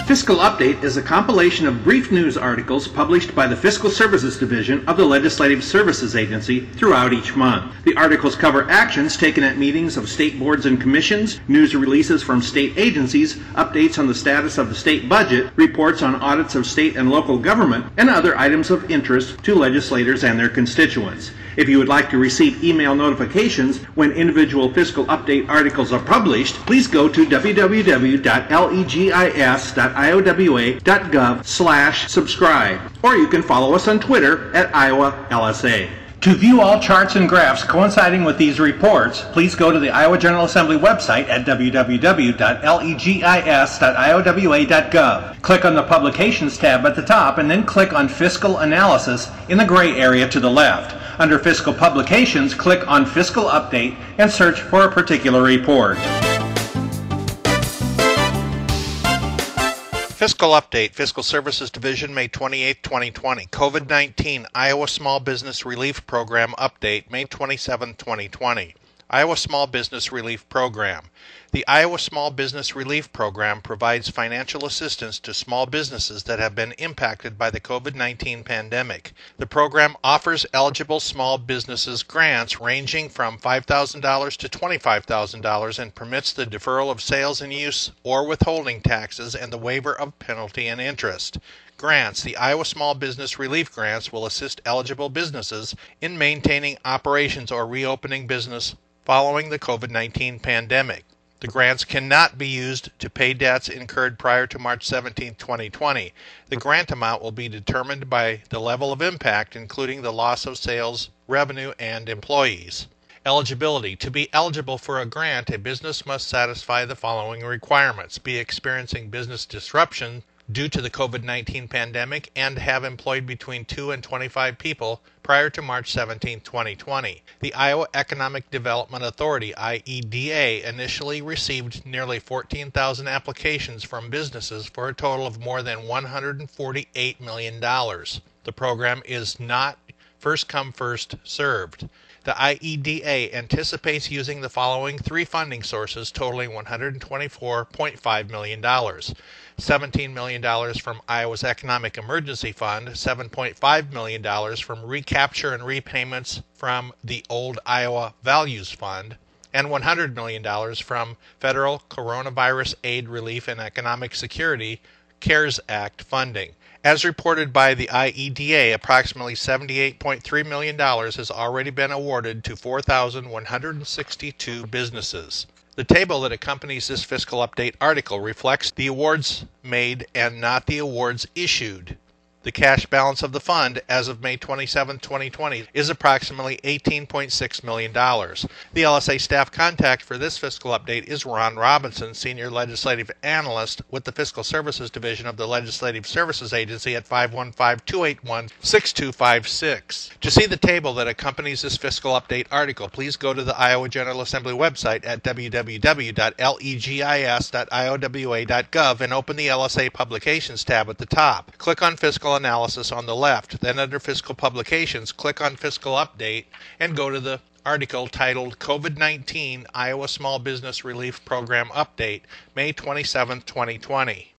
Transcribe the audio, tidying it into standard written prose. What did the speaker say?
Fiscal Update is a compilation of brief news articles published by the Fiscal Services Division of the Legislative Services Agency throughout each month. The articles cover actions taken at meetings of state boards and commissions, news releases from state agencies, updates on the status of the state budget, reports on audits of state and local government, and other items of interest to legislators and their constituents. If you would like to receive email notifications when individual Fiscal Update articles are published, please go to www.legis.iowa.gov/subscribe, or you can follow us on Twitter at IowaLSA. To view all charts and graphs coinciding with these reports, please go to the Iowa General Assembly website at www.legis.iowa.gov. Click on the Publications tab at the top and then click on Fiscal Analysis in the gray area to the left. Under Fiscal Publications, click on Fiscal Update and search for a particular report. Fiscal Update, Fiscal Services Division, May 28, 2020. COVID-19 Iowa Small Business Relief Program Update, May 27, 2020. Iowa Small Business Relief Program. The Iowa Small Business Relief Program provides financial assistance to small businesses that have been impacted by the COVID-19 pandemic. The program offers eligible small businesses grants ranging from $5,000 to $25,000 and permits the deferral of sales and use or withholding taxes and the waiver of penalty and interest. Grants. The Iowa Small Business Relief Grants will assist eligible businesses in maintaining operations or reopening business following the COVID-19 pandemic. The grants cannot be used to pay debts incurred prior to March 17, 2020. The grant amount will be determined by the level of impact, including the loss of sales, revenue, and employees. Eligibility. To be eligible for a grant, a business must satisfy the following requirements: be experiencing business disruption due to the COVID-19 pandemic and have employed between 2 and 25 people prior to March 17, 2020. The Iowa Economic Development Authority, IEDA, initially received nearly 14,000 applications from businesses for a total of more than $148 million. The program is not first come, first served. The IEDA anticipates using the following three funding sources totaling $124.5 million. $17 million from Iowa's Economic Emergency Fund, $7.5 million from recapture and repayments from the old Iowa Values Fund, and $100 million from Federal Coronavirus Aid, Relief, and Economic Security CARES Act funding. As reported by the IEDA, approximately $78.3 million has already been awarded to 4,162 businesses. The table that accompanies this Fiscal Update article reflects the awards made and not the awards issued. The cash balance of the fund as of May 27, 2020 is approximately $18.6 million. The LSA staff contact for this Fiscal Update is Ron Robinson, Senior Legislative Analyst with the Fiscal Services Division of the Legislative Services Agency at 515-281-6256. To see the table that accompanies this Fiscal Update article, please go to the Iowa General Assembly website at www.legis.iowa.gov and open the LSA Publications tab at the top. Click on Fiscal Analysis on the left. Then under Fiscal Publications, click on Fiscal Update and go to the article titled COVID-19 Iowa Small Business Relief Program Update, May 27, 2020.